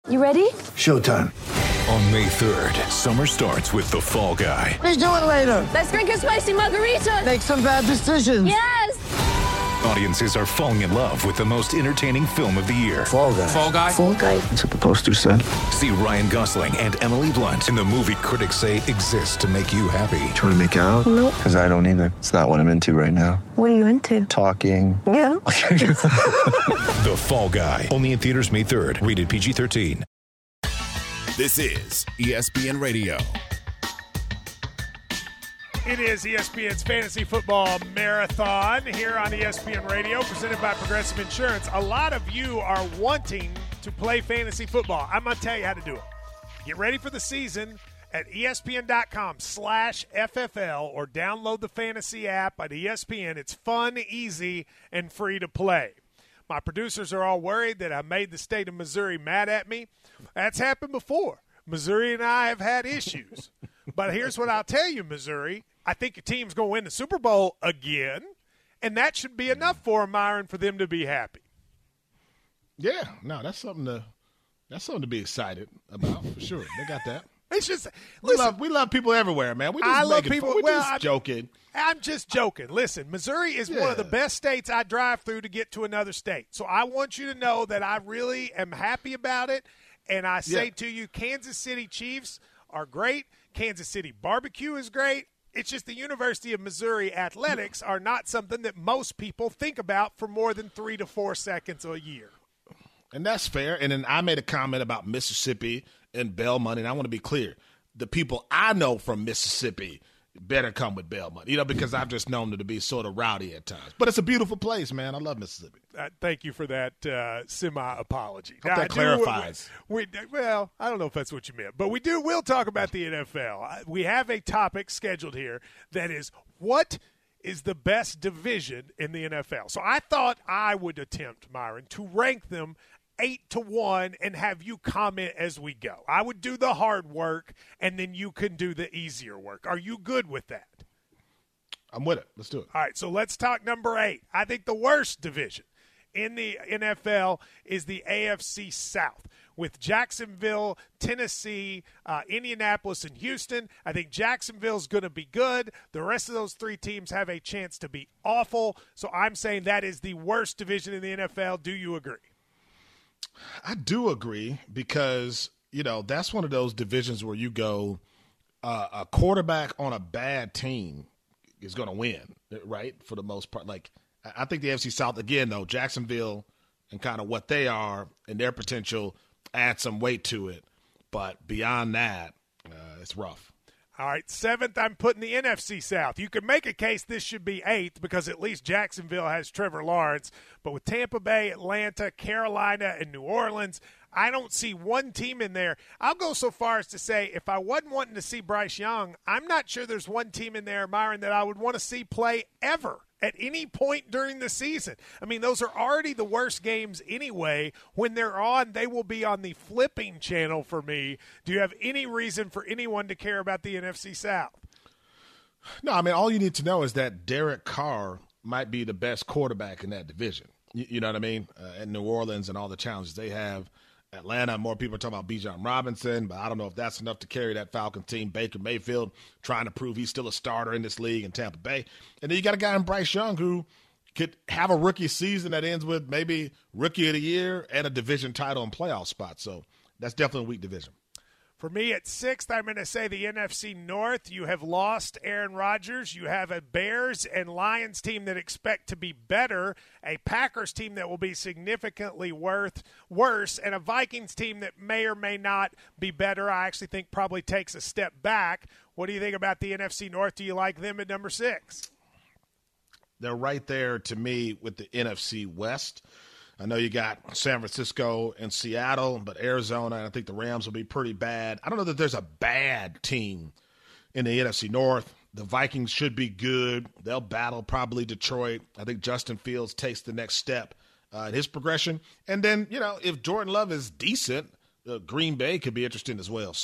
You ready? Showtime. On May 3rd, summer starts with The Fall Guy. Let's do it later. Let's drink a spicy margarita. Make some bad decisions. Yes! Audiences are falling in love with the most entertaining film of the year. Fall Guy. Fall Guy? Fall guy. That's what the poster said. See Ryan Gosling and Emily Blunt in the movie critics say exists to make you happy. Trying to make it out? Nope. Because I don't either. It's not what I'm into right now. What are you into? Talking. Yeah. The Fall Guy. Only in theaters May 3rd. Rated PG-13. This is ESPN Radio. It is ESPN's Fantasy Football Marathon here on ESPN Radio, presented by Progressive Insurance. A lot of you are wanting to play fantasy football. I'm going to tell you how to do it. Get ready for the season at ESPN.com/FFL or download the fantasy app at ESPN. It's fun, easy, and free to play. My producers are all worried that I made the state of Missouri mad at me. That's happened before. Missouri and I have had issues. But here's what I'll tell you, Missouri. I think your team's going to win the Super Bowl again, and that should be enough for them, Myron, for them to be happy. Yeah, no, that's something to be excited about for sure. They got that. It's just we love people everywhere, man. I love people. We're joking. I'm just joking. Listen, Missouri is one of the best states I drive through to get to another state. So I want you to know that I really am happy about it. And I say to you, Kansas City Chiefs are great. Kansas City barbecue is great. It's just the University of Missouri athletics are not something that most people think about for more than 3 to 4 seconds a year. And that's fair. And then I made a comment about Mississippi and Belmont, and I want to be clear. The people I know from Mississippi better come with Belmont, because I've just known them to be sort of rowdy at times. But it's a beautiful place, man. I love Mississippi. Thank you for that semi-apology. Hope that clarifies. Well, I don't know if that's what you meant, but we'll talk about the NFL. We have a topic scheduled here that is what is the best division in the NFL. So I thought I would attempt, Myron, to rank them 8-1 and have you comment as we go. I would do the hard work, and then you can do the easier work. Are you good with that? I'm with it. Let's do it. All right, so let's talk number 8. I think the worst division in the NFL is the AFC South with Jacksonville, Tennessee, Indianapolis, and Houston. I think Jacksonville's going to be good. The rest of those 3 teams have a chance to be awful. So I'm saying that is the worst division in the NFL. Do you agree? I do agree because, that's one of those divisions where you go a quarterback on a bad team is going to win, right, for the most part. Like, I think the AFC South, again, though, Jacksonville and kind of what they are and their potential add some weight to it. But beyond that, it's rough. All right, 7th, I'm putting the NFC South. You could make a case this should be 8th because at least Jacksonville has Trevor Lawrence. But with Tampa Bay, Atlanta, Carolina, and New Orleans, I don't see one team in there. I'll go so far as to say if I wasn't wanting to see Bryce Young, I'm not sure there's one team in there, Myron, that I would want to see play ever at any point during the season. I mean, those are already the worst games anyway. When they're on, they will be on the flipping channel for me. Do you have any reason for anyone to care about the NFC South? No, I mean, all you need to know is that Derek Carr might be the best quarterback in that division. You know what I mean? And New Orleans and all the challenges they have. Atlanta, more people are talking about Bijan Robinson, but I don't know if that's enough to carry that Falcon team. Baker Mayfield trying to prove he's still a starter in this league in Tampa Bay. And then you got a guy in Bryce Young who could have a rookie season that ends with maybe rookie of the year and a division title and playoff spot. So that's definitely a weak division. For me at 6th, I'm going to say the NFC North. You have lost Aaron Rodgers. You have a Bears and Lions team that expect to be better, a Packers team that will be significantly worse, and a Vikings team that may or may not be better. I actually think probably takes a step back. What do you think about the NFC North? Do you like them at number 6? They're right there to me with the NFC West. I know you got San Francisco and Seattle, but Arizona, and I think the Rams will be pretty bad. I don't know that there's a bad team in the NFC North. The Vikings should be good. They'll battle probably Detroit. I think Justin Fields takes the next step in his progression. And then, if Jordan Love is decent, Green Bay could be interesting as well. So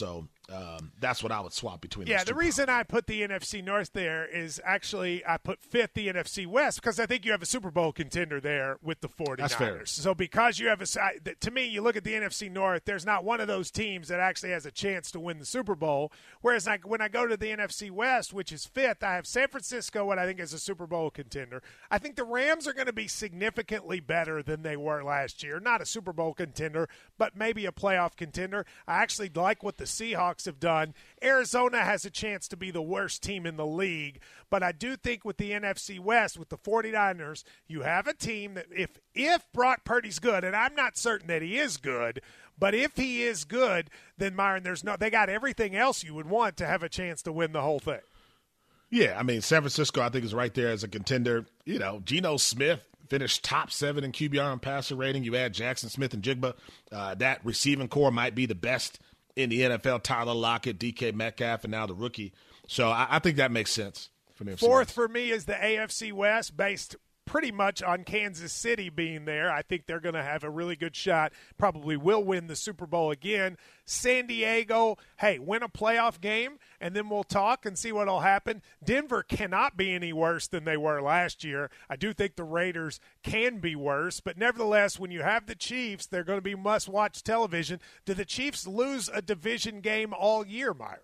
That's what I would swap between. Yeah, those two the reason I put the NFC North there is actually I put fifth the NFC West because I think you have a Super Bowl contender there with the 49ers. That's fair. So because you have to me, you look at the NFC North, there's not one of those teams that actually has a chance to win the Super Bowl. Whereas when I go to the NFC West, which is fifth, I have San Francisco, what I think is a Super Bowl contender. I think the Rams are going to be significantly better than they were last year. Not a Super Bowl contender, but maybe a playoff contender. I actually like what the Seahawks have done. Arizona has a chance to be the worst team in the league, but I do think with the NFC West, with the 49ers, you have a team that if Brock Purdy's good, and I'm not certain that he is good, but if he is good, then Myron, they got everything else you would want to have a chance to win the whole thing. Yeah, I mean, San Francisco, I think, is right there as a contender. Geno Smith finished top 7 in QBR and passer rating. You add Jackson Smith and Jigba. That receiving core might be the best in the NFL. Tyler Lockett, DK Metcalf, and now the rookie. So I think that makes sense for the NFC Fourth West. for me is the AFC West, based pretty much on Kansas City being there. I think they're going to have a really good shot. Probably will win the Super Bowl again. San Diego, win a playoff game, and then we'll talk and see what will happen. Denver cannot be any worse than they were last year. I do think the Raiders can be worse, but nevertheless, when you have the Chiefs, they're going to be must-watch television. Do the Chiefs lose a division game all year, Myron?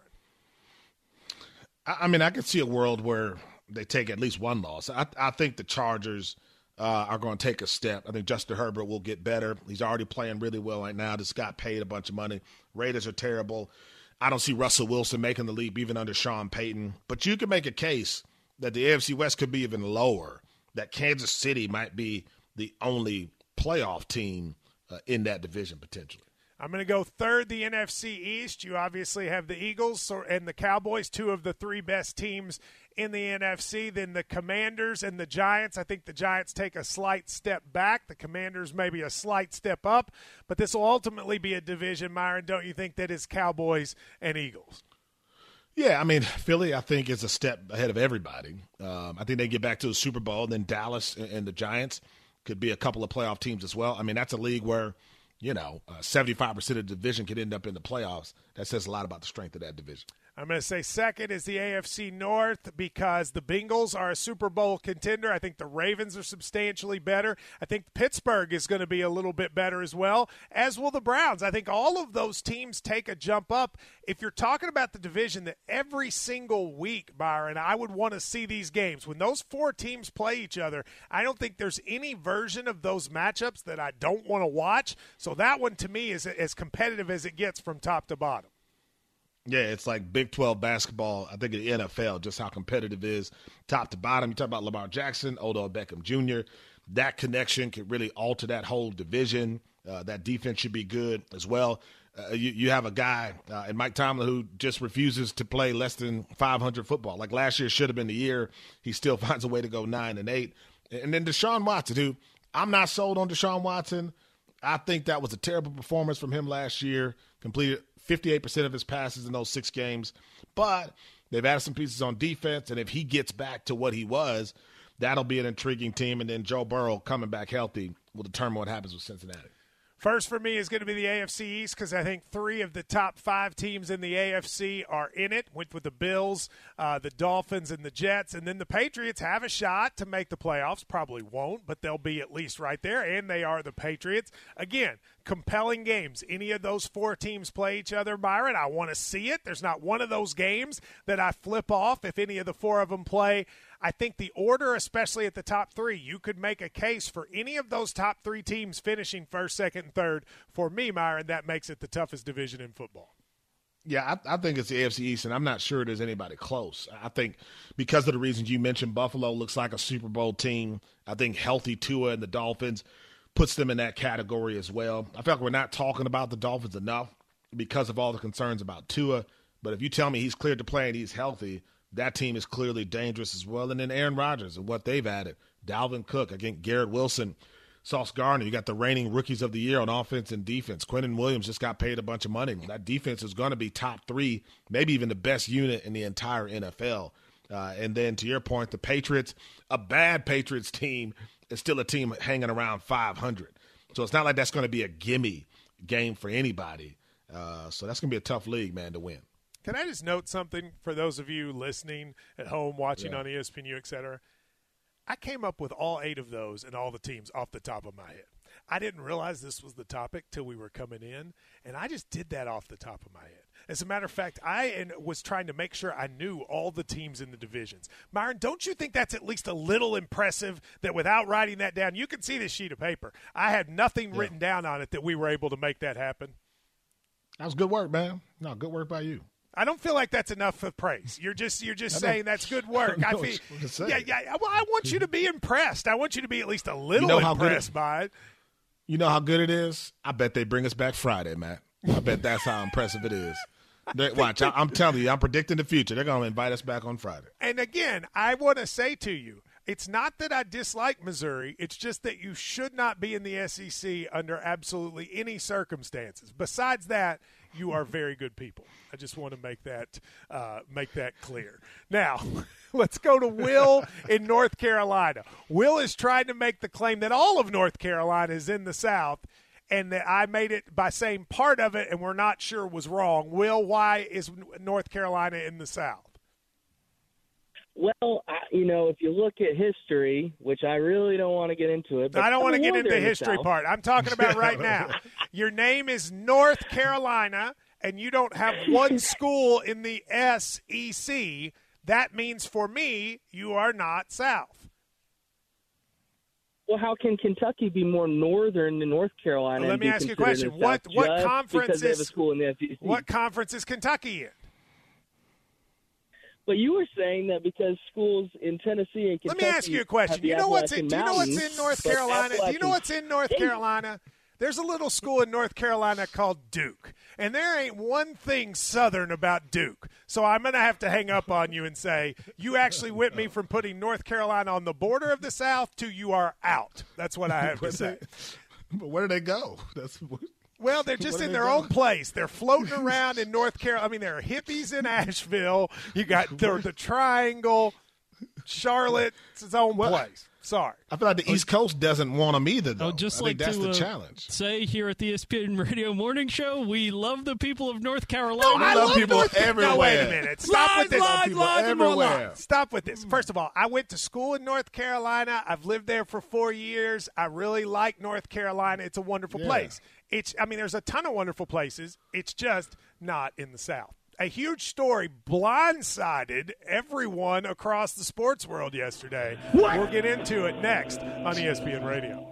I mean, I could see a world where they take at least one loss. I think the Chargers are going to take a step. I think Justin Herbert will get better. He's already playing really well right now. Just got paid a bunch of money. Raiders are terrible. I don't see Russell Wilson making the leap even under Sean Payton. But you can make a case that the AFC West could be even lower, that Kansas City might be the only playoff team in that division potentially. I'm going to go third, the NFC East. You obviously have the Eagles and the Cowboys, two of the three best teams in the NFC. Then the Commanders and the Giants. I think the Giants take a slight step back. The Commanders maybe a slight step up. But this will ultimately be a division, Myron, don't you think, that is Cowboys and Eagles? Yeah, I mean, Philly, I think, is a step ahead of everybody. I think they get back to the Super Bowl. Then Dallas and the Giants could be a couple of playoff teams as well. I mean, that's a league where 75% of the division could end up in the playoffs. That says a lot about the strength of that division. I'm going to say second is the AFC North because the Bengals are a Super Bowl contender. I think the Ravens are substantially better. I think Pittsburgh is going to be a little bit better as well, as will the Browns. I think all of those teams take a jump up. If you're talking about the division that every single week, Byron, I would want to see these games. When those four teams play each other, I don't think there's any version of those matchups that I don't want to watch. So that one, to me, is as competitive as it gets from top to bottom. Yeah, it's like Big 12 basketball, I think, in the NFL, just how competitive it is top to bottom. You talk about Lamar Jackson, Odell Beckham Jr., that connection could really alter that whole division. That defense should be good as well. You have a guy in Mike Tomlin who just refuses to play less than 500 football. Like last year should have been the year. He still finds a way to go 9-8. And then Deshaun Watson, who I'm not sold on Deshaun Watson. I think that was a terrible performance from him last year. Completed 58% of his passes in those 6 games. But they've added some pieces on defense, and if he gets back to what he was, that'll be an intriguing team. And then Joe Burrow coming back healthy will determine what happens with Cincinnati. First for me is going to be the AFC East because I think 3 of the top 5 teams in the AFC are in it, with the Bills, the Dolphins, and the Jets. And then the Patriots have a shot to make the playoffs. Probably won't, but they'll be at least right there, and they are the Patriots. Again, compelling games. Any of those 4 teams play each other, Byron, I want to see it. There's not one of those games that I flip off if any of the 4 of them play. I think the order, especially at the top 3, you could make a case for any of those top 3 teams finishing first, second, and third. For me, Myron, that makes it the toughest division in football. Yeah, I think it's the AFC East, and I'm not sure there's anybody close. I think because of the reasons you mentioned, Buffalo looks like a Super Bowl team. I think healthy Tua and the Dolphins puts them in that category as well. I feel like we're not talking about the Dolphins enough because of all the concerns about Tua. But if you tell me he's cleared to play and he's healthy, that team is clearly dangerous as well. And then Aaron Rodgers and what they've added. Dalvin Cook, again, Garrett Wilson, Sauce Gardner. You got the reigning rookies of the year on offense and defense. Quentin Williams just got paid a bunch of money. That defense is going to be top 3, maybe even the best unit in the entire NFL. And then to your point, the Patriots, a bad Patriots team is still a team hanging around 500. So it's not like that's going to be a gimme game for anybody. So that's going to be a tough league, man, to win. Can I just note something for those of you listening at home, watching on ESPNU, et cetera? I came up with all 8 of those and all the teams off the top of my head. I didn't realize this was the topic till we were coming in, and I just did that off the top of my head. As a matter of fact, I was trying to make sure I knew all the teams in the divisions. Myron, don't you think that's at least a little impressive that without writing that down, you can see this sheet of paper. I had nothing written down on it that we were able to make that happen. That was good work, man. No, good work by you. I don't feel like that's enough of praise. You're just saying that's good work. I feel, Well, I want you to be impressed. I want you to be at least a little impressed by it. You know how good it is? I bet they bring us back Friday, Matt. I bet that's how impressive it is. Watch, I'm telling you, I'm predicting the future. They're going to invite us back on Friday. And again, I want to say to you, it's not that I dislike Missouri. It's just that you should not be in the SEC under absolutely any circumstances. Besides that, you are very good people. I just want to make that clear. Now, let's go to Will in North Carolina. Will is trying to make the claim that all of North Carolina is in the South, and that I made it by saying part of it and we're not sure was wrong. Will, why is North Carolina in the South? Well, if you look at history, which I really don't want to get into it. But I don't want to get into the history part. I'm talking about right now. Your name is North Carolina, and you don't have one school in the SEC. That means for me, you are not South. Well, how can Kentucky be more northern than North Carolina? Well, let me ask you a question. What conference is Kentucky in? But you were saying that because schools in Tennessee and Kentucky. Let me ask you a question. Do you know what's in North Carolina? Do you know what's in North Carolina? There's a little school in North Carolina called Duke, and there ain't one thing Southern about Duke. So I'm going to have to hang up on you and say you actually went me from putting North Carolina on the border of the South to you are out. That's what I have to say. But where do they go? Well, they're just in their own place. They're floating around in North Carolina. I mean, there are hippies in Asheville. You got the Triangle. Charlotte, it's its own place. Sorry. I feel like the East Coast doesn't want them either, though. Just I think that's the challenge. Say here at the ESPN Radio Morning Show, we love the people of North Carolina. No, I love people everywhere. No, wait a minute. Stop with this. Everywhere. Stop with this. First of all, I went to school in North Carolina. I've lived there for 4 years. I really like North Carolina. It's a wonderful place. There's a ton of wonderful places. It's just not in the South. A huge story blindsided everyone across the sports world yesterday. What? We'll get into it next on ESPN Radio.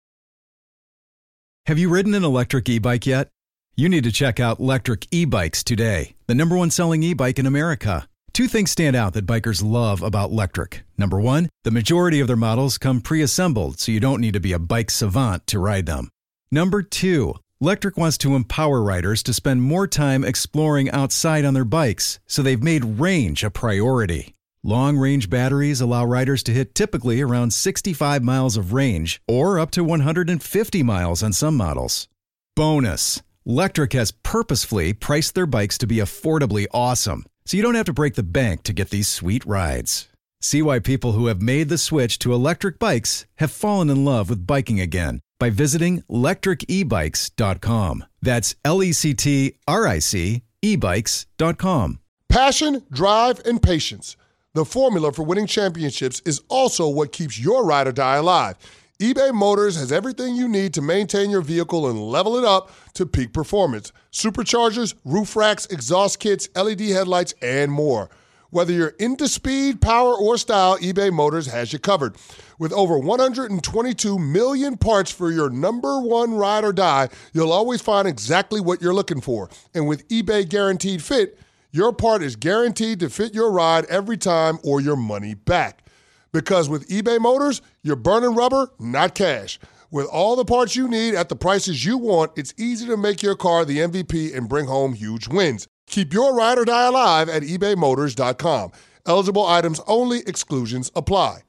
Have you ridden an electric e-bike yet? You need to check out Lectric E-Bikes today, the #1 selling e-bike in America. 2 things stand out that bikers love about Lectric. Number 1, the majority of their models come pre-assembled, so you don't need to be a bike savant to ride them. Number 2, Lectric wants to empower riders to spend more time exploring outside on their bikes, so they've made range a priority. Long-range batteries allow riders to hit typically around 65 miles of range, or up to 150 miles on some models. Bonus, Lectric has purposefully priced their bikes to be affordably awesome, so you don't have to break the bank to get these sweet rides. See why people who have made the switch to electric bikes have fallen in love with biking again by visiting lectricebikes.com. That's LECTRIC ebikes.com. Passion, drive, and patience. The formula for winning championships is also what keeps your ride or die alive. eBay Motors has everything you need to maintain your vehicle and level it up to peak performance. Superchargers, roof racks, exhaust kits, LED headlights, and more. Whether you're into speed, power, or style, eBay Motors has you covered. With over 122 million parts for your #1 ride or die, you'll always find exactly what you're looking for. And with eBay Guaranteed Fit, your part is guaranteed to fit your ride every time or your money back. Because with eBay Motors, you're burning rubber, not cash. With all the parts you need at the prices you want, it's easy to make your car the MVP and bring home huge wins. Keep your ride or die alive at ebaymotors.com. Eligible items only. Exclusions apply.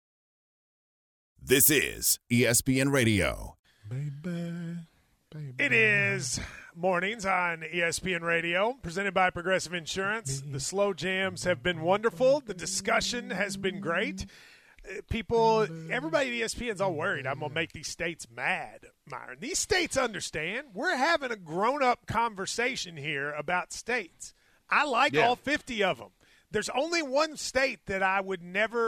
This is ESPN Radio. It is mornings on ESPN Radio, presented by Progressive Insurance. The slow jams have been wonderful. The discussion has been great. Everybody at ESPN's all worried I'm going to make these states mad, Myron. These states understand. We're having a grown-up conversation here about states. I like all 50 of them. There's only one state that I would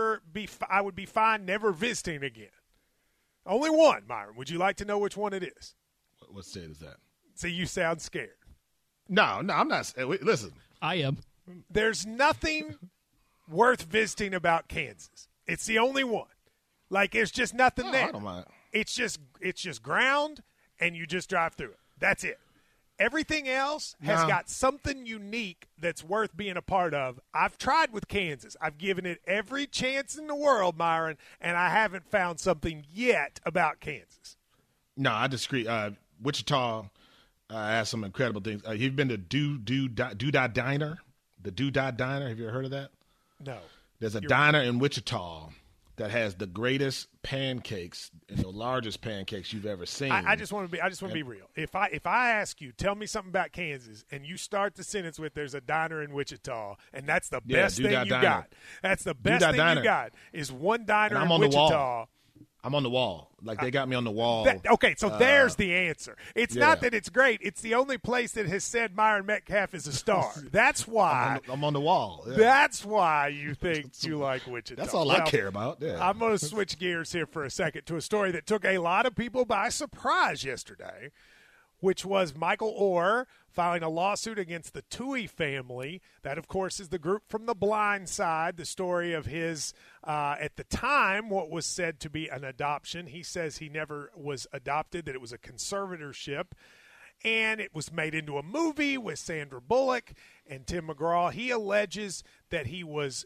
be fine never visiting again. Only one, Myron. Would you like to know which one it is? What state is that? See, you sound scared. No, I'm not. Listen. I am. There's nothing worth visiting about Kansas. It's the only one. Like, there's just nothing there. I don't mind. It's just ground, and you just drive through it. That's it. Everything else has got something unique that's worth being a part of. I've tried with Kansas. I've given it every chance in the world, Myron, and I haven't found something yet about Kansas. No, I disagree. Wichita has some incredible things. You've been to Doodah Diner? The Doodah Diner? Have you ever heard of that? No. There's a diner in Wichita that has the greatest pancakes and the largest pancakes you've ever seen. I just want to be real. If I ask you, tell me something about Kansas, and you start the sentence with "There's a diner in Wichita," and that's the best thing you got. That's the best thing you got is one diner in Wichita. I'm on the wall. Like, they got me on the wall. Okay, so there's the answer. It's not that it's great. It's the only place that has said Myron Metcalf is a star. That's why. I'm on the wall. Yeah. That's why you think you like Wichita. That's all I care about. Yeah. I'm going to switch gears here for a second to a story that took a lot of people by surprise yesterday, which was Michael Oher filing a lawsuit against the Tuohy family. That, of course, is the group from The Blind Side, the story of his, at the time, what was said to be an adoption. He says he never was adopted, that it was a conservatorship. And it was made into a movie with Sandra Bullock and Tim McGraw. He alleges that he was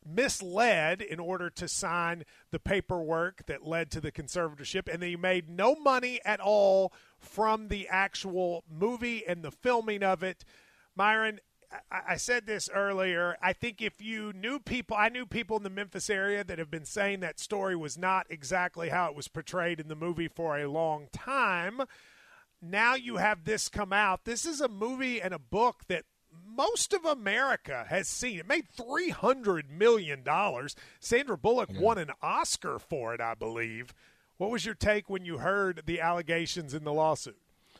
misled in order to sign the paperwork that led to the conservatorship, and that he made no money at all from the actual movie and the filming of it. Myron, I said this earlier. I think if you knew people, I knew people in the Memphis area that have been saying that story was not exactly how it was portrayed in the movie for a long time. Now you have this come out. This is a movie and a book that most of America has seen. It made $300 million. Sandra Bullock won an Oscar for it, I believe. What was your take when you heard the allegations in the lawsuit?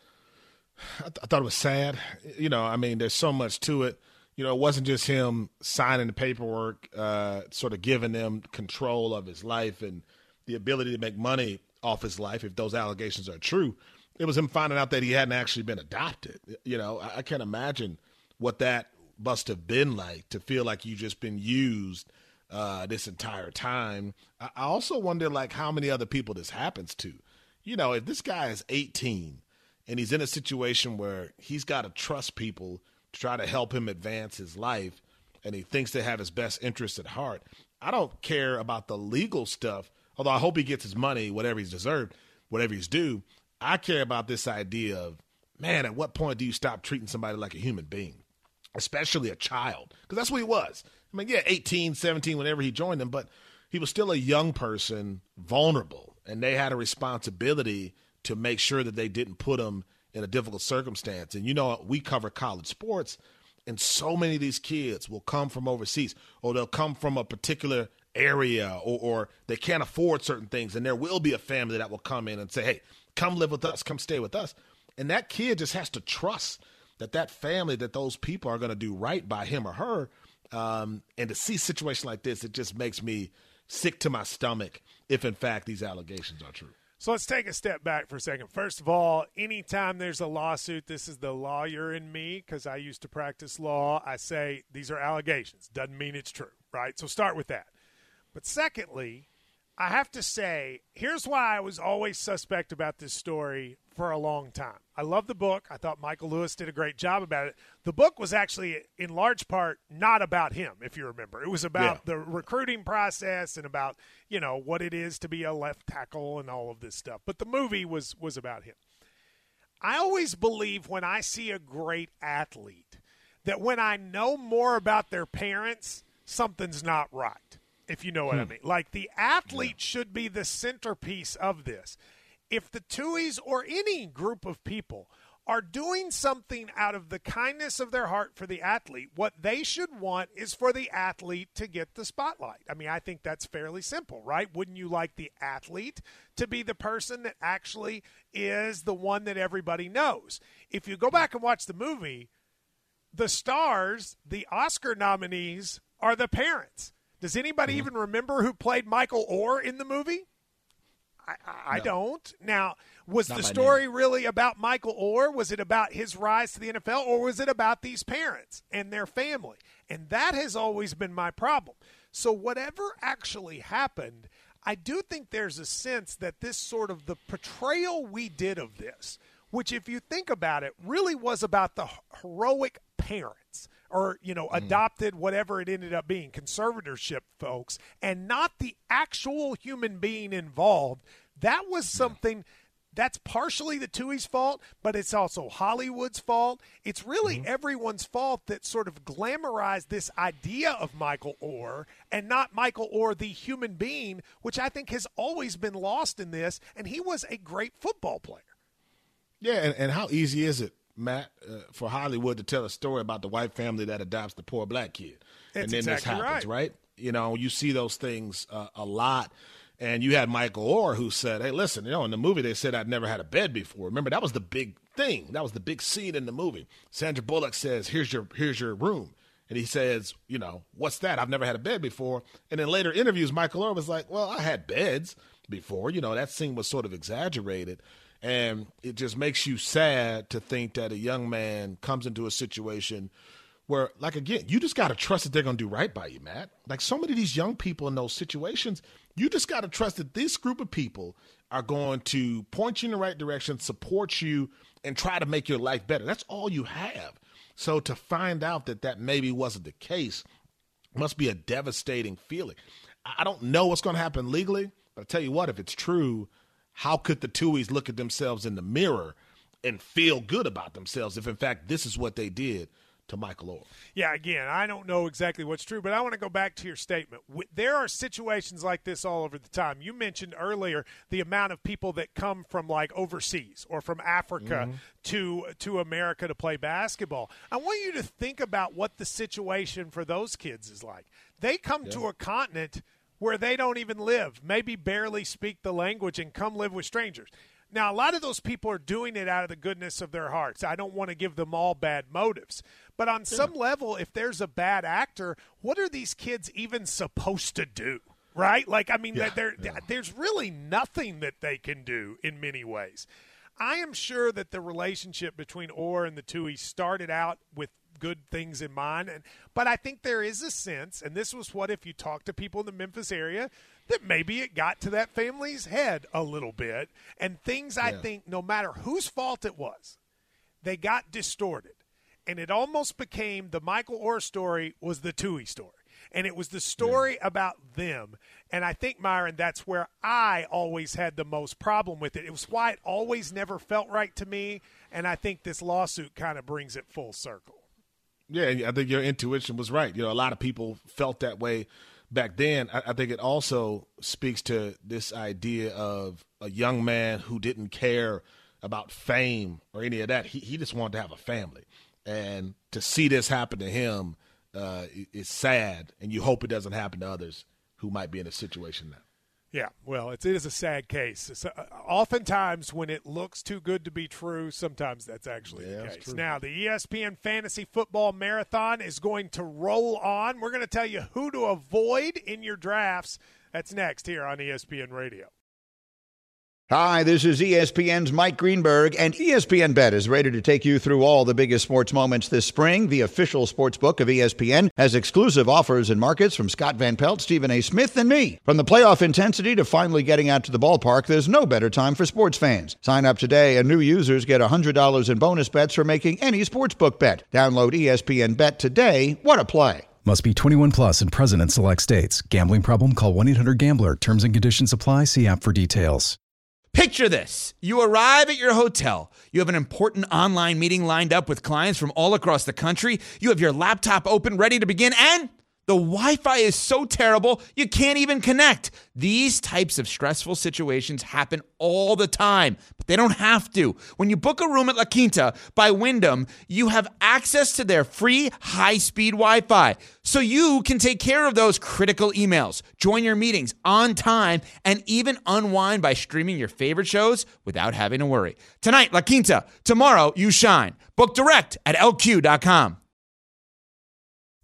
I thought it was sad. There's so much to it. It wasn't just him signing the paperwork, sort of giving them control of his life and the ability to make money off his life, if those allegations are true. It was him finding out that he hadn't actually been adopted. I can't imagine what that must have been like, to feel like you've just been used this entire time. I also wonder, how many other people this happens to. If this guy is 18 and he's in a situation where he's got to trust people to try to help him advance his life, and he thinks they have his best interests at heart, I don't care about the legal stuff, although I hope he gets his money, whatever he's deserved, whatever he's due. I care about this idea of, man, at what point do you stop treating somebody like a human being, especially a child? Because that's what he was. 18, 17, whenever he joined them, but he was still a young person, vulnerable, and they had a responsibility to make sure that they didn't put him in a difficult circumstance. And, we cover college sports, and so many of these kids will come from overseas, or they'll come from a particular area, or they can't afford certain things, and there will be a family that will come in and say, hey, come live with us, come stay with us. And that kid just has to trust that family, that those people are going to do right by him or her. And to see a situation like this, it just makes me sick to my stomach if, in fact, these allegations are true. So let's take a step back for a second. First of all, anytime there's a lawsuit, this is the lawyer in me, because I used to practice law. I say these are allegations. Doesn't mean it's true, right? So start with that. But secondly, I have to say, here's why I was always suspect about this story for a long time. I love the book. I thought Michael Lewis did a great job about it. The book was actually, in large part, not about him, if you remember. It was about the recruiting process and about, what it is to be a left tackle and all of this stuff. But the movie was about him. I always believe when I see a great athlete that when I know more about their parents, something's not right. If you know what I mean. Like, the athlete should be the centerpiece of this. If the Tuohys or any group of people are doing something out of the kindness of their heart for the athlete, what they should want is for the athlete to get the spotlight. I think that's fairly simple, right? Wouldn't you like the athlete to be the person that actually is the one that everybody knows? If you go back and watch the movie, the stars, the Oscar nominees, are the parents. Does anybody even remember who played Michael Oher in the movie? I don't. Now, was the story really about Michael Oher? Was it about his rise to the NFL, or was it about these parents and their family? And that has always been my problem. So whatever actually happened, I do think there's a sense that this sort of the portrayal we did of this, which if you think about it, really was about the heroic parents or, adopted, whatever it ended up being, conservatorship folks, and not the actual human being involved. That was something that's partially the Tuohy's fault, but it's also Hollywood's fault. It's really everyone's fault that sort of glamorized this idea of Michael Oher and not Michael Oher, the human being, which I think has always been lost in this, and he was a great football player. Yeah, and how easy is it, Matt, for Hollywood to tell a story about the white family that adopts the poor black kid? And then this happens, right? You see those things a lot. And you had Michael Oher who said, hey, listen, in the movie they said I'd never had a bed before. Remember, that was the big thing. That was the big scene in the movie. Sandra Bullock says, here's your room. And he says, what's that? I've never had a bed before. And in later interviews, Michael Oher was like, well, I had beds before. That scene was sort of exaggerated. And it just makes you sad to think that a young man comes into a situation where, like, again, you just got to trust that they're going to do right by you, Matt. Like, so many of these young people in those situations, you just got to trust that this group of people are going to point you in the right direction, support you, and try to make your life better. That's all you have. So to find out that maybe wasn't the case must be a devastating feeling. I don't know what's going to happen legally, but I tell you what, if it's true, how could the Tuohys look at themselves in the mirror and feel good about themselves if, in fact, this is what they did to Michael Oher? Yeah, again, I don't know exactly what's true, but I want to go back to your statement. There are situations like this all over the time. You mentioned earlier the amount of people that come from, like, overseas or from Africa to America to play basketball. I want you to think about what the situation for those kids is like. They come to a continent where they don't even live, maybe barely speak the language, and come live with strangers. Now, a lot of those people are doing it out of the goodness of their hearts. I don't want to give them all bad motives. But on some level, if there's a bad actor, what are these kids even supposed to do, right? Like, I mean, there's really nothing that they can do in many ways. I am sure that the relationship between Oher and the Tuohys started out with good things in mind. But I think there is a sense, and this was what if you talk to people in the Memphis area, that maybe it got to that family's head a little bit. And things I think, no matter whose fault it was, they got distorted. And it almost became the Michael Oher story was the Tuohy story. And it was the story about them. And I think, Myron, that's where I always had the most problem with it. It was why it always never felt right to me. And I think this lawsuit kind of brings it full circle. Yeah, I think your intuition was right. A lot of people felt that way back then. I think it also speaks to this idea of a young man who didn't care about fame or any of that. He just wanted to have a family. And to see this happen to him is sad, and you hope it doesn't happen to others who might be in a situation now. Yeah, well, it is a sad case. It's, oftentimes when it looks too good to be true, sometimes that's actually the case. True. Now, the ESPN Fantasy Football Marathon is going to roll on. We're going to tell you who to avoid in your drafts. That's next here on ESPN Radio. Hi, this is ESPN's Mike Greenberg, and ESPN Bet is ready to take you through all the biggest sports moments this spring. The official sports book of ESPN has exclusive offers and markets from Scott Van Pelt, Stephen A. Smith, and me. From the playoff intensity to finally getting out to the ballpark, there's no better time for sports fans. Sign up today, and new users get $100 in bonus bets for making any sportsbook bet. Download ESPN Bet today. What a play. Must be 21 plus and present in select states. Gambling problem? Call 1-800-GAMBLER. Terms and conditions apply. See app for details. Picture this. You arrive at your hotel. You have an important online meeting lined up with clients from all across the country. You have your laptop open, ready to begin, and the Wi-Fi is so terrible, you can't even connect. These types of stressful situations happen all the time, but they don't have to. When you book a room at La Quinta by Wyndham, you have access to their free high-speed Wi-Fi, so you can take care of those critical emails, join your meetings on time, and even unwind by streaming your favorite shows without having to worry. Tonight, La Quinta. Tomorrow, you shine. Book direct at LQ.com.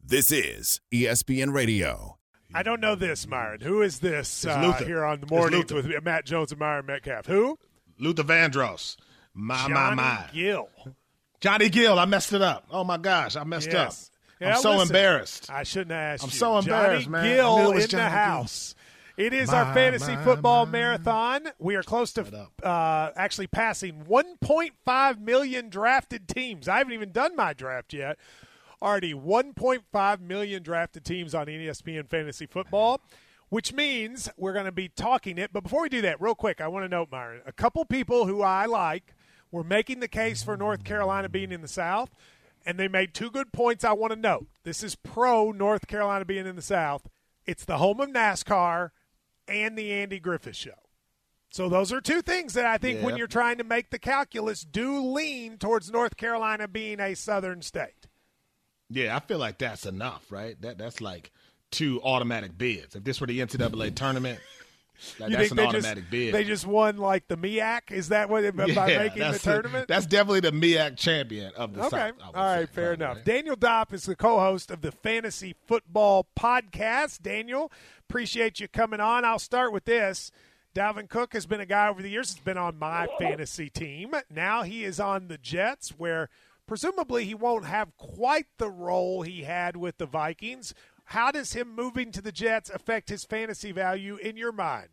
This is ESPN Radio. I don't know this, Myron. Who is this here on the It's mornings Luther. with Matt Jones and Myron Metcalf? Who? Luther Vandross. My. Gill. Johnny Gill. I messed it up. Oh, my gosh. I messed up. Yeah, I'm so listen, embarrassed. I shouldn't have asked I'm you. so embarrassed, Johnny man. I knew Gill it was in Johnny the Gill. house. It is our fantasy football marathon. We are close to actually passing 1.5 million drafted teams. I haven't even done my draft yet. Already 1.5 million drafted teams on ESPN Fantasy Football, which means we're going to be talking it. But before we do that, real quick, I want to note, Myron, a couple people who I like were making the case for North Carolina being in the South, and they made two good points I want to note. This is pro North Carolina being in the South. It's the home of NASCAR and the Andy Griffith Show. So those are two things that I think when you're trying to make the calculus do lean towards North Carolina being a Southern state. Yeah, I feel like that's enough, right? That's like two automatic bids. If this were the NCAA tournament, that's an automatic bid. They just won like the MEAC? Is that what by making the tournament? That's definitely the MEAC champion of the South. Okay. All right, fair enough. Right? Daniel Dopp is the co-host of the Fantasy Football Podcast. Daniel, appreciate you coming on. I'll start with this. Dalvin Cook has been a guy over the years that's been on my fantasy team. Now he is on the Jets, where presumably he won't have quite the role he had with the Vikings. How does him moving to the Jets affect his fantasy value in your mind?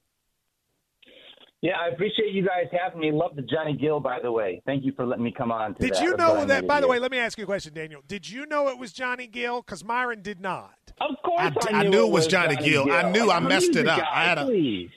Yeah, I appreciate you guys having me. Love the Johnny Gill, by the way. Thank you for letting me come on to Did that. you know that, by the way, let me ask you a question, Daniel. Did you know it was Johnny Gill? Because Myron did not. Of course I knew it was Johnny Gill. I knew I messed it up. I had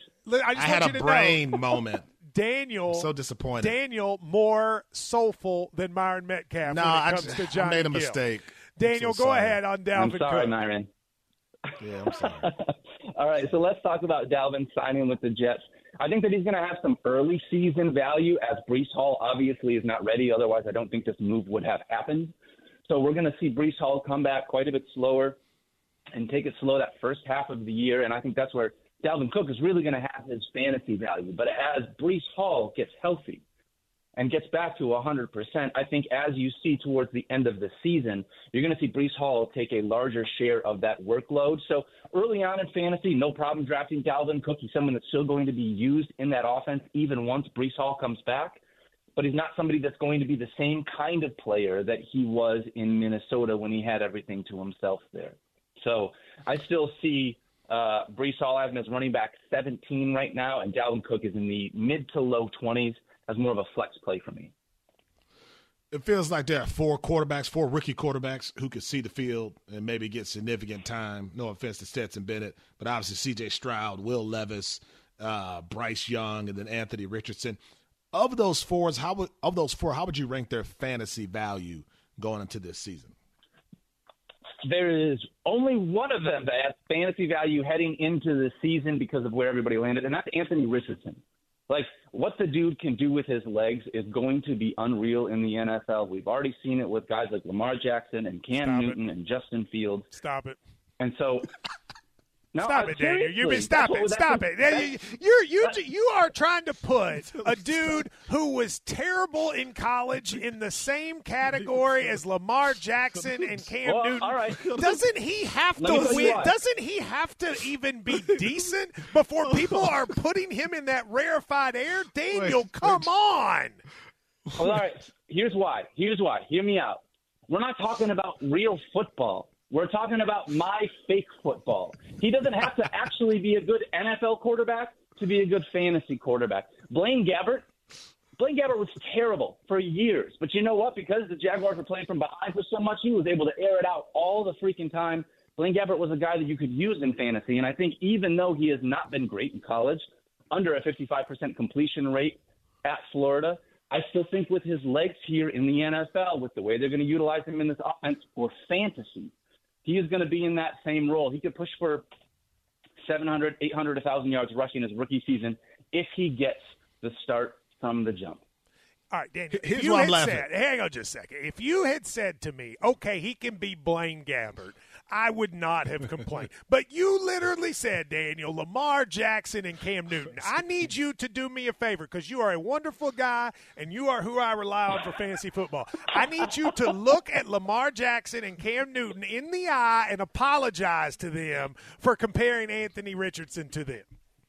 a brain moment. Daniel, I'm so disappointed. Daniel more soulful than Myron Metcalf when it comes to Johnny I made a Gill. mistake. Daniel, go ahead on Dalvin Cook. I'm sorry, Myron. Yeah, I'm sorry. All right, so let's talk about Dalvin signing with the Jets. I think that he's going to have some early season value, as Breece Hall obviously is not ready. Otherwise, I don't think this move would have happened. So we're going to see Breece Hall come back quite a bit slower and take it slow that first half of the year, and I think that's where Dalvin Cook is really going to have his fantasy value. But as Breece Hall gets healthy and gets back to 100%, I think as you see towards the end of the season, you're going to see Breece Hall take a larger share of that workload. So early on in fantasy, no problem drafting Dalvin Cook. He's someone that's still going to be used in that offense even once Breece Hall comes back. But he's not somebody that's going to be the same kind of player that he was in Minnesota when he had everything to himself there. So I still see Breece Hall having his running back 17 right now, and Dalvin Cook is in the mid to low 20s as more of a flex play for me. It feels like there are four rookie quarterbacks who could see the field and maybe get significant time. No offense to Stetson Bennett, but obviously C.J. Stroud, Will Levis, Bryce Young, and then Anthony Richardson. Of those four, how would you rank their fantasy value going into this season? There is only one of them that has fantasy value heading into the season because of where everybody landed, and that's Anthony Richardson. Like, what the dude can do with his legs is going to be unreal in the NFL. We've already seen it with guys like Lamar Jackson and Cam Newton and Justin Fields. Stop it. And so no, stop it, Daniel. Stop it. You are trying to put a dude who was terrible in college in the same category as Lamar Jackson and Cam Newton. All right. Doesn't he have to win? Doesn't he have to even be decent before people are putting him in that rarefied air? Daniel, come on. Well, all right. Here's why. Hear me out. We're not talking about real football. We're talking about my fake football. He doesn't have to actually be a good NFL quarterback to be a good fantasy quarterback. Blaine Gabbert was terrible for years. But you know what? Because the Jaguars were playing from behind for so much, he was able to air it out all the freaking time. Blaine Gabbert was a guy that you could use in fantasy. And I think even though he has not been great in college, under a 55% completion rate at Florida, I still think with his legs here in the NFL, with the way they're going to utilize him in this offense for fantasy, he is going to be in that same role. He could push for 700, 800, 1,000 yards rushing his rookie season if he gets the start from the jump. All right, Daniel, here's why I'm laughing. Hang on just a second. If you had said to me, okay, he can be Blaine Gabbert, I would not have complained. But you literally said, Daniel, Lamar Jackson and Cam Newton. I need you to do me a favor because you are a wonderful guy and you are who I rely on for fantasy football. I need you to look at Lamar Jackson and Cam Newton in the eye and apologize to them for comparing Anthony Richardson to them.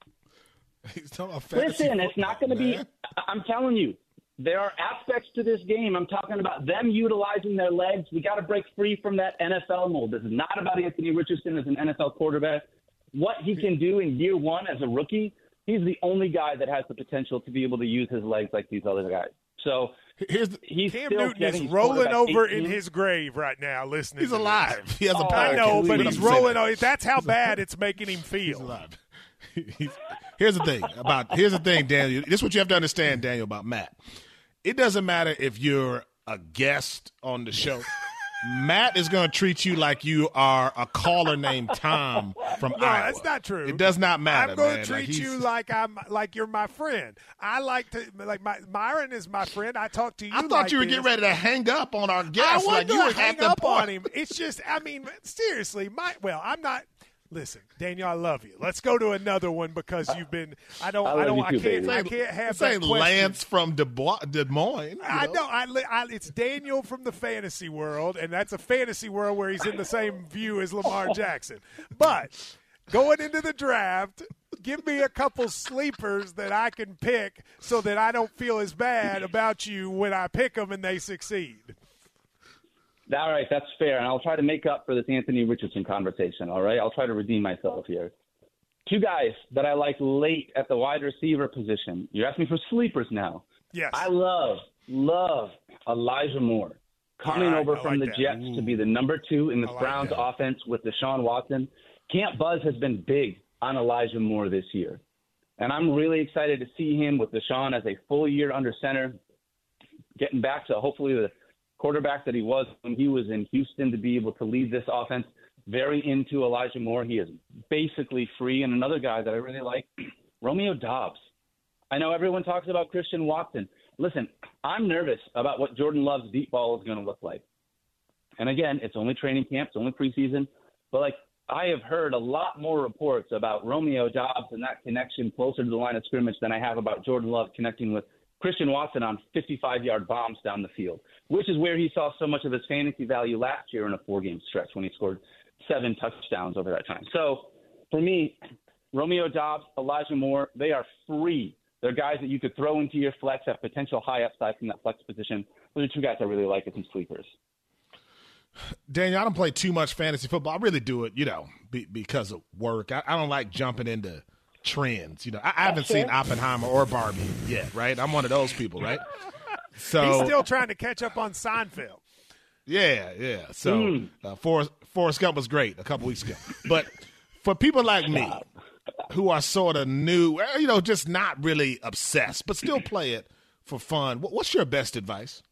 Listen, it's not going to be – I'm telling you, there are aspects to this game. I'm talking about them utilizing their legs. We got to break free from that NFL mold. This is not about Anthony Richardson as an NFL quarterback. What he can do in year one as a rookie, he's the only guy that has the potential to be able to use his legs like these other guys. So Cam Newton is rolling over in his grave right now listening. He's alive. He has a I know, but he's rolling over. That's how bad it's making him feel. He's alive. Here's the thing, Daniel. This is what you have to understand, Daniel, about Matt. It doesn't matter if you're a guest on the show. Matt is going to treat you like you are a caller named Tom from Iowa. No, that's not true. It does not matter. I'm going to treat you like you're my friend. I like to Myron is my friend. I talk to you. I thought you were getting ready to hang up on our guest. I like you were hang up on him. It's just, I mean, seriously, I'm not. Listen, Daniel, I love you. Let's go to another one because you've been. I can't have that question. Lance from Des Moines. I know. It's Daniel from the fantasy world, and that's a fantasy world where he's in the same view as Lamar Jackson. But going into the draft, give me a couple sleepers that I can pick so that I don't feel as bad about you when I pick them and they succeed. All right, that's fair, and I'll try to make up for this Anthony Richardson conversation, all right? I'll try to redeem myself here. Two guys that I like late at the wide receiver position. You're asking for sleepers now. Yes. I love Elijah Moore coming over from the Jets to be the number 2 in the Browns offense with Deshaun Watson. Camp buzz has been big on Elijah Moore this year, and I'm really excited to see him with Deshaun as a full year under center, getting back to hopefully the quarterback that he was when he was in Houston to be able to lead this offense. Very into Elijah Moore. He is basically free. And another guy that I really like, Romeo Doubs. I know everyone talks about Christian Watson. Listen, I'm nervous about what Jordan Love's deep ball is going to look like. And again, it's only training camp, it's only preseason. But I have heard a lot more reports about Romeo Doubs and that connection closer to the line of scrimmage than I have about Jordan Love connecting with Christian Watson on 55-yard bombs down the field, which is where he saw so much of his fantasy value last year in a 4-game stretch when he scored 7 touchdowns over that time. So for me, Romeo Doubs, Elijah Moore, they are free. They're guys that you could throw into your flex, have potential high upside from that flex position. Those are two guys I really like as some sleepers. Daniel, I don't play too much fantasy football. I really do it, because of work. I don't like jumping into trends. I haven't seen Oppenheimer or Barbie yet, right? I'm one of those people, right? So he's still trying to catch up on Seinfeld. Yeah. So Forrest Gump was great a couple weeks ago. But for people like me who are sort of new, just not really obsessed, but still play it for fun, what's your best advice?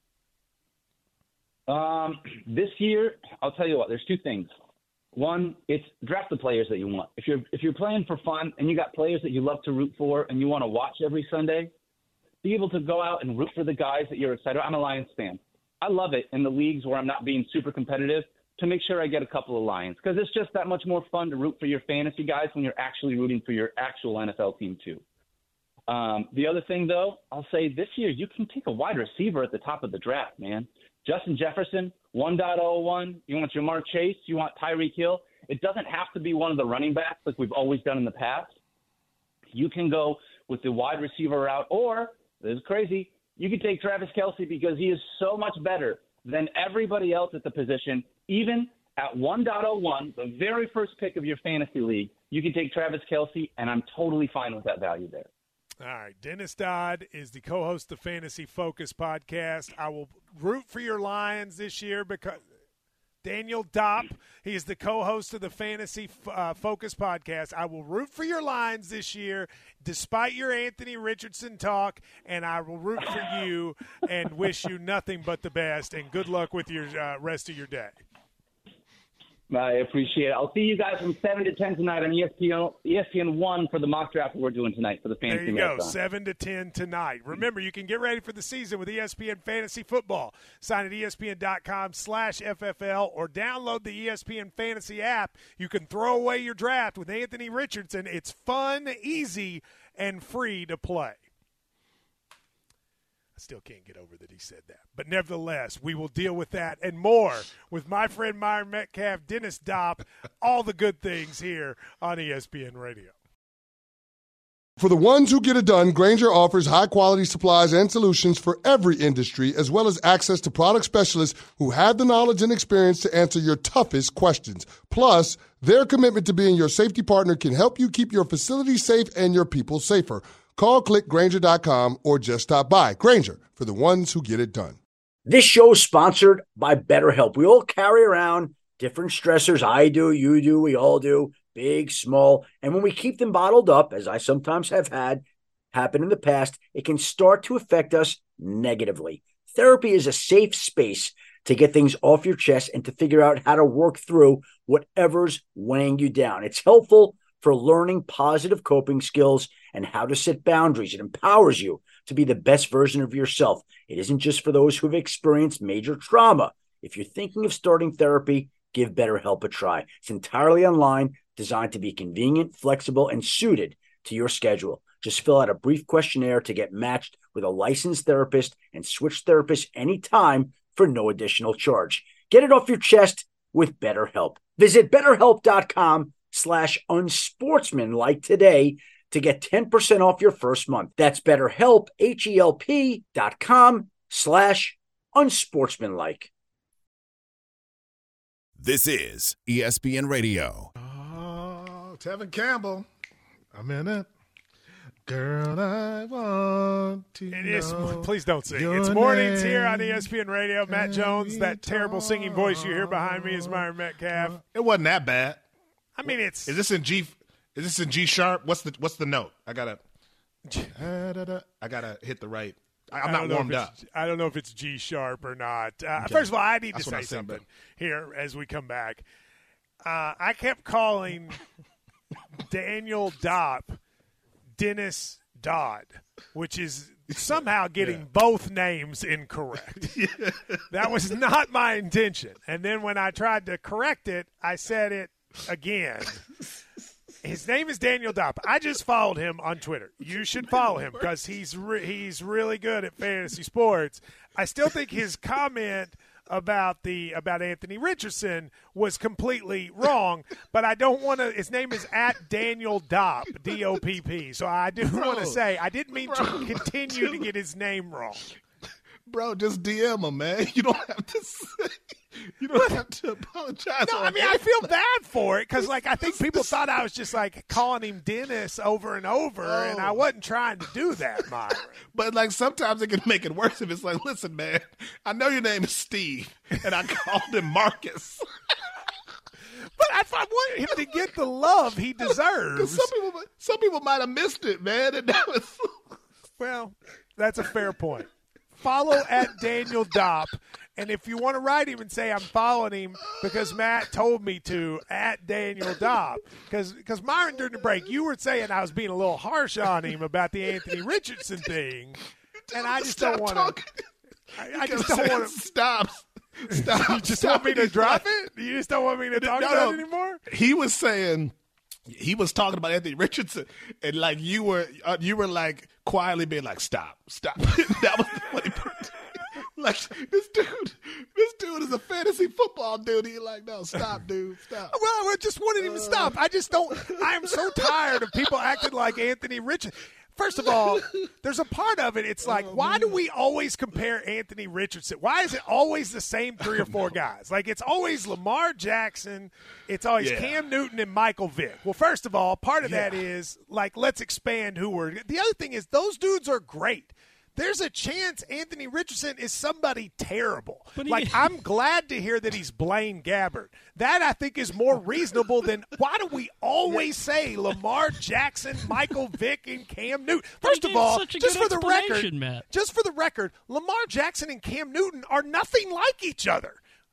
This year, I'll tell you what, there's two things. One, it's draft the players that you want. If you're playing for fun and you got players that you love to root for and you want to watch every Sunday, be able to go out and root for the guys that you're excited about. I'm a Lions fan. I love it in the leagues where I'm not being super competitive to make sure I get a couple of Lions because it's just that much more fun to root for your fantasy guys when you're actually rooting for your actual NFL team too. The other thing, though, I'll say this year you can take a wide receiver at the top of the draft, man. Justin Jefferson, 1.01. You want Jamar Chase. You want Tyreek Hill. It doesn't have to be one of the running backs like we've always done in the past. You can go with the wide receiver route, or, this is crazy, you can take Travis Kelce because he is so much better than everybody else at the position. Even at 1.01, the very first pick of your fantasy league, you can take Travis Kelce, and I'm totally fine with that value there. All right, Dennis Dodd is the co-host of Fantasy Focus podcast. I will root for your Lions this year because Daniel Dopp, he is the co-host of the Fantasy Focus podcast. I will root for your Lions this year despite your Anthony Richardson talk, and I will root for you and wish you nothing but the best and good luck with your rest of your day. I appreciate it. I'll see you guys from 7 to 10 tonight on ESPN 1 for the mock draft we're doing tonight for the Fantasy There you Marathon. go, 7 to 10 tonight. Remember, you can get ready for the season with ESPN Fantasy Football. Sign at ESPN.com/FFL or download the ESPN Fantasy app. You can throw away your draft with Anthony Richardson. It's fun, easy, and free to play. I still can't get over that he said that. But nevertheless, we will deal with that and more with my friend Myron Metcalf, Dennis Dopp, all the good things here on ESPN Radio. For the ones who get it done, Grainger offers high-quality supplies and solutions for every industry, as well as access to product specialists who have the knowledge and experience to answer your toughest questions. Plus, their commitment to being your safety partner can help you keep your facility safe and your people safer. Call, click Grainger.com, or just stop by. Grainger, for the ones who get it done. This show is sponsored by BetterHelp. We all carry around different stressors. I do, you do, we all do, big, small. And when we keep them bottled up, as I sometimes have had happen in the past, it can start to affect us negatively. Therapy is a safe space to get things off your chest and to figure out how to work through whatever's weighing you down. It's helpful for learning positive coping skills and how to set boundaries. It empowers you to be the best version of yourself. It isn't just for those who have experienced major trauma. If you're thinking of starting therapy, give BetterHelp a try. It's entirely online, designed to be convenient, flexible, and suited to your schedule. Just fill out a brief questionnaire to get matched with a licensed therapist and switch therapists anytime for no additional charge. Get it off your chest with BetterHelp. Visit BetterHelp.com/unsportsmanlike today to get 10% off your first month. That's BetterHelp, HELP.com/unsportsmanlike. This is ESPN Radio. Oh, Tevin Campbell. I'm in it. Girl, I want to know. Please don't sing. Your It's mornings name. here on ESPN Radio. Matt Jones, that terrible singing voice you hear behind me is Myron Metcalf. It wasn't that bad. I mean, it's. Is this in G sharp? What's the note? I gotta hit the right. I'm not warmed up. I don't know if it's G sharp or not. First of all, I need to say something something here as we come back. I kept calling Daniel Dopp Dennis Dodd, which is somehow getting both names incorrect. That was not my intention. And then when I tried to correct it, I said it again. His name is Daniel Dopp. I just followed him on Twitter. You should follow him because he's really good at fantasy sports. I still think his comment about Anthony Richardson was completely wrong, but I don't want to. His name is at Daniel Dopp, D-O-P-P. So I do want to say I didn't mean to continue to get his name wrong. Bro, just DM him, man. You don't have to say. You don't have to apologize. No, I mean, I feel bad for it because, I think people thought I was just, calling him Dennis over and over, and I wasn't trying to do that, Myron. But, sometimes it can make it worse if it's listen, man, I know your name is Steve, and I called him Marcus. But I wanted him to get the love he deserves. Some people might have missed it, man, and that was... Well, that's a fair point. Follow at Daniel Dopp. And if you want to write him and say I'm following him because Matt told me to, at Daniel Dopp. Because Myron, during the break, you were saying I was being a little harsh on him about the Anthony Richardson thing. And I just don't want to. I just don't want to. Stop. You just want me to drop it? You just don't want me to talk about it anymore? He was saying, he was talking about Anthony Richardson, and you were quietly being stop. That was the funny part. This dude is a fantasy football dude. He's no, stop, dude, stop. Well, I just wanted him to stop. I am so tired of people acting like Anthony Richardson. First of all, there's a part of it. It's why do we always compare Anthony Richardson? Why is it always the same 3 or 4 guys? It's always Lamar Jackson. It's always Cam Newton and Michael Vick. Well, first of all, part of that is, let's expand who we're – the other thing is those dudes are great. There's a chance Anthony Richardson is somebody terrible. I'm glad to hear that he's Blaine Gabbert. That, I think, is more reasonable than why do we always say Lamar Jackson, Michael Vick, and Cam Newton? First of all, just for the record, Lamar Jackson and Cam Newton are nothing like each other.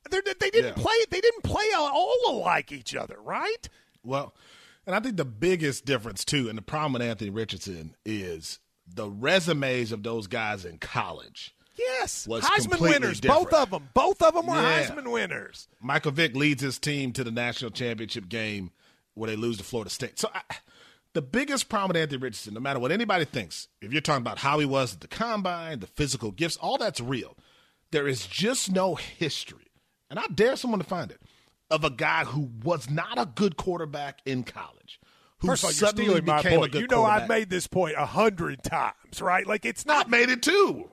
They didn't play. They didn't play all like each other, right? Well, and I think the biggest difference too, and the problem with Anthony Richardson is the resumes of those guys in college. Yes, was Heisman winners, both of them. Both of them were Heisman winners. Michael Vick leads his team to the national championship game where they lose to Florida State. So the biggest problem with Anthony Richardson, no matter what anybody thinks, if you're talking about how he was at the combine, the physical gifts, all that's real. There is just no history, and I dare someone to find it, of a guy who was not a good quarterback in college. Who First of all, you're suddenly stealing my became point. a good You know quarterback. I've made this point 100 times, right? Like it's not. I made it too.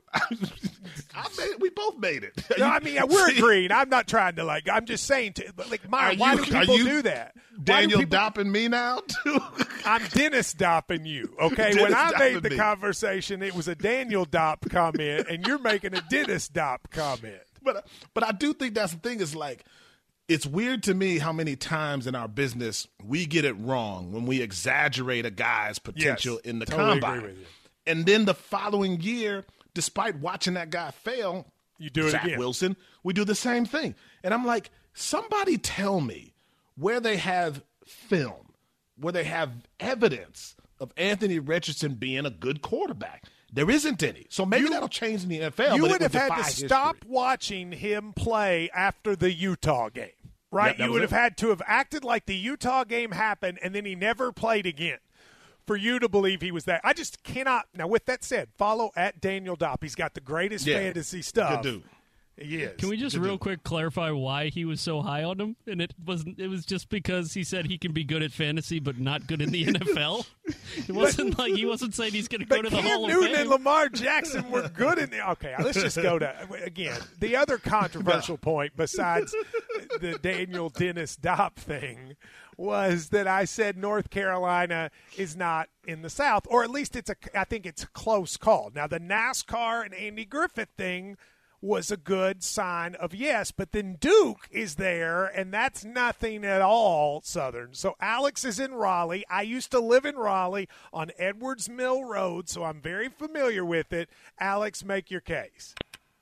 We both made it. No, I mean we're agreeing. I'm not trying to I'm just saying Myron, why do people do that? Daniel dopping me now too? I'm Dennis dopping you. Okay, Dennis when I made dopping the me. conversation, it was a Daniel Dopp comment, and you're making a Dennis Dopp comment. But I do think that's the thing. Is it's weird to me how many times in our business we get it wrong when we exaggerate a guy's potential in the totally combine. agree with you. And then the following year, despite watching that guy fail, you do it Zach again. Wilson, we do the same thing. And I'm like, somebody tell me where they have film, where they have evidence of Anthony Richardson being a good quarterback. There isn't any. So maybe that'll change in the NFL. You but would it have had defy to history. stop watching him play after the Utah game, right? Yep, that You was would it. have had to have acted like the Utah game happened, and then he never played again for you to believe he was that. I just cannot. Now, with that said, follow at Daniel Dopp. He's got the greatest fantasy stuff. Good dude. He is. Can we just real quick clarify why he was so high on him? And it was just because he said he can be good at fantasy but not good in the NFL. It wasn't like he wasn't saying he's going to go to the Cam Hall of Newton Fame. and Lamar Jackson were good in the. Okay, let's just go to again the other controversial point besides the Daniel Dennis Dopp thing was that I said North Carolina is not in the South, or at least I think it's a close call. Now the NASCAR and Andy Griffith thing was a good sign of yes, but then Duke is there, and that's nothing at all Southern. So Alex is in Raleigh. I used to live in Raleigh on Edwards Mill Road, so I'm very familiar with it. Alex, make your case.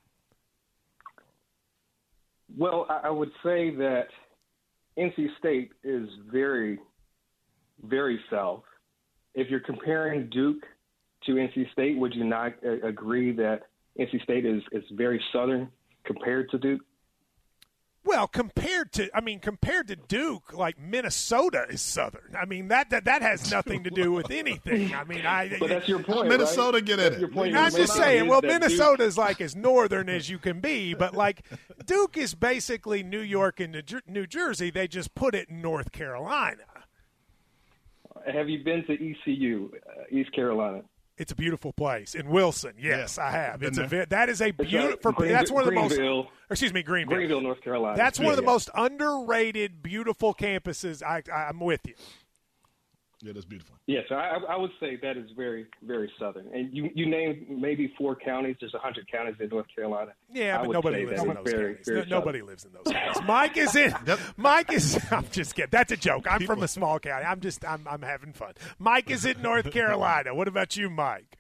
Well, I would say that NC State is very, very South. If you're comparing Duke to NC State, would you not agree that NC State is very Southern compared to Duke? Well, compared to Duke, like Minnesota is Southern. I mean that has nothing to do with anything. I mean, But that's your point, Minnesota right? get That's in your it. point. I'm just saying. Well, That Duke- Minnesota is like as northern as you can be, but like Duke is basically New York and New Jersey. They just put it in North Carolina. Have you been to ECU, East Carolina? It's a beautiful place in Wilson. Yes, I have. been It's there. that is a beautiful. Greenville- That's one of the Greenville. Greenville, North Carolina. That's one of the Yeah. most underrated, beautiful campuses. I'm with you. Yeah, that's beautiful. Yes, I would say that is very, very Southern. And you named maybe 4 counties. There's 100 counties in North Carolina. Yeah, I but would nobody say lives that in is those very, counties. very Nobody Southern. lives in those counties. Mike is in. Mike is. I'm just kidding. That's a joke. I'm from a small county. I'm having fun. Mike is in North Carolina. What about you, Mike?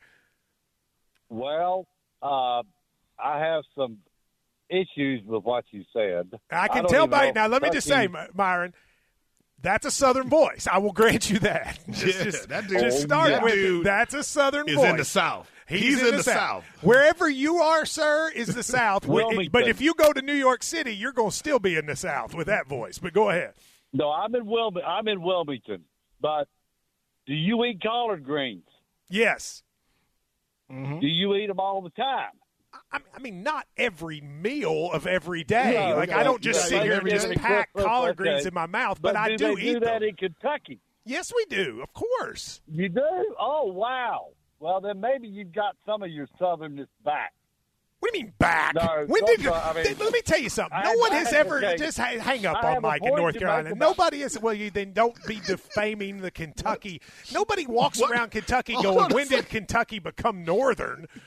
Well, I have some issues with what you said. I can don't tell even by know now. Let me just say, Kentucky- Myron, that's a Southern voice. I will grant you that. That dude- just start that with it. dude That's a Southern is voice. in the South. He's in the South. Wherever you are, sir, is the South. Wilmington. But if you go to New York City, you're going to still be in the South with that voice. But go ahead. No, I'm in Wilmington. But do you eat collard greens? Yes. Do you eat them all the time? I mean, not every meal of every day. No, like no, I don't just no, sit here and every just day. pack collard Okay. greens in my mouth, but I do do they eat do that them. in Kentucky? Yes, we do. Of course. You do? Oh, wow. Well, then maybe you've got some of your Southernness back. What do you mean back? No, When did you? I mean, let me tell you something. I No have- one I has have- ever okay. just hang up I on have a Mike in point North to Carolina. make about- Nobody is. Well, you then don't be defaming the Kentucky. Nobody walks around Kentucky Hold going, on a "When did Kentucky become Northern?"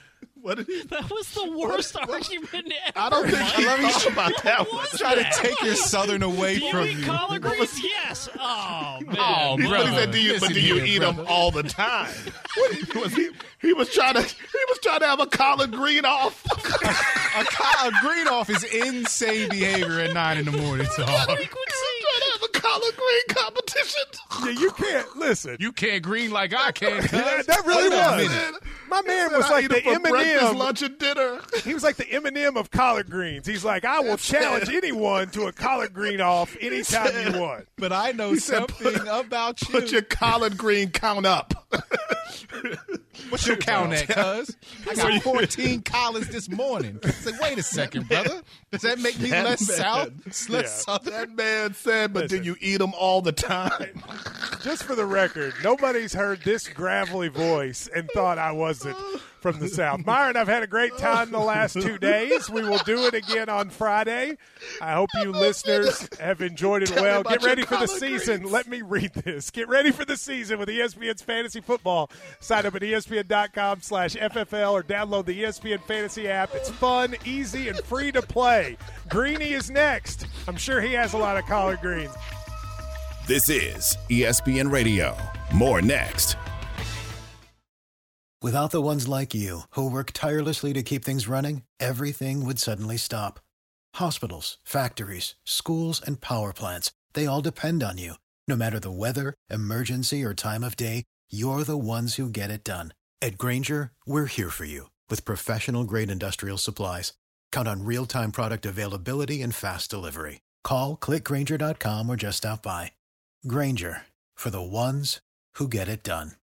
That was the worst argument ever. I don't think he thought about that one. Try to take your Southern away Do from you eat you. collard greens? Yes. Oh, man. Oh, But brother. he said, do you eat them all the time? He was trying to have a collard green off. A green off is insane behavior at 9 in the morning, Tom. Trying to have a collard green competition. Yeah, you can't listen. You can't green like I can. That really was. My man was like the breakfast, Eminem. lunch, and dinner. He was like the Eminem of collard greens. He's like, I will challenge anyone to a collard green off anytime you want. But I know something about you. Put your collard green count up. What's your count at, cuz? I got 14 collards this morning. I said, wait a second, brother. Does that make me less southern? That man said, but do you eat them all the time? Just for the record, nobody's heard this gravelly voice and thought I wasn't from the South. Myron, I've had a great time the last 2 days. We will do it again on Friday. I hope you listeners have enjoyed it well. Get ready for the season. Greens. Let me read this. Get ready for the season with ESPN's Fantasy Football. Sign up at ESPN.com/FFL or download the ESPN Fantasy app. It's fun, easy, and free to play. Greeny is next. I'm sure he has a lot of collard greens. This is ESPN Radio. More next. Without the ones like you, who work tirelessly to keep things running, everything would suddenly stop. Hospitals, factories, schools, and power plants, they all depend on you. No matter the weather, emergency, or time of day, you're the ones who get it done. At Grainger, we're here for you with professional-grade industrial supplies. Count on real-time product availability and fast delivery. Call, click Grainger.com, or just stop by. Grainger, for the ones who get it done.